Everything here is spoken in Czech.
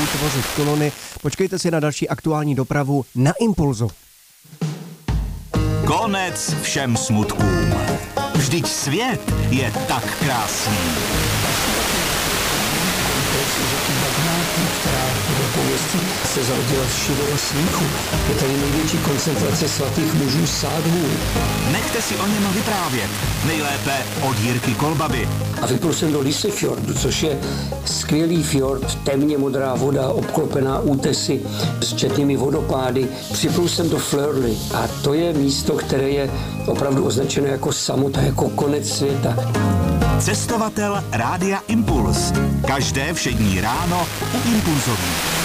tvořit kolony. Počkejte si na další aktuální dopravu na Impulzu. Konec všem smutkům. Vždyť svět je tak krásný. Která do pověstí se zrodila z širého smíchu. Je tady největší koncentrace svatých mužů sádhů. Nechte si o něm vyprávět. Nejlépe od Jirky Kolbaby. A vyplul jsem do Lysefjordu, což je skvělý fjord, temně modrá voda, obklopená útesy s četnými vodopády. Připlul jsem do Flörly a to je místo, které je opravdu označeno jako samota, jako konec světa. Cestovatel Rádia Impuls. Každé všední ráno u Impulzových.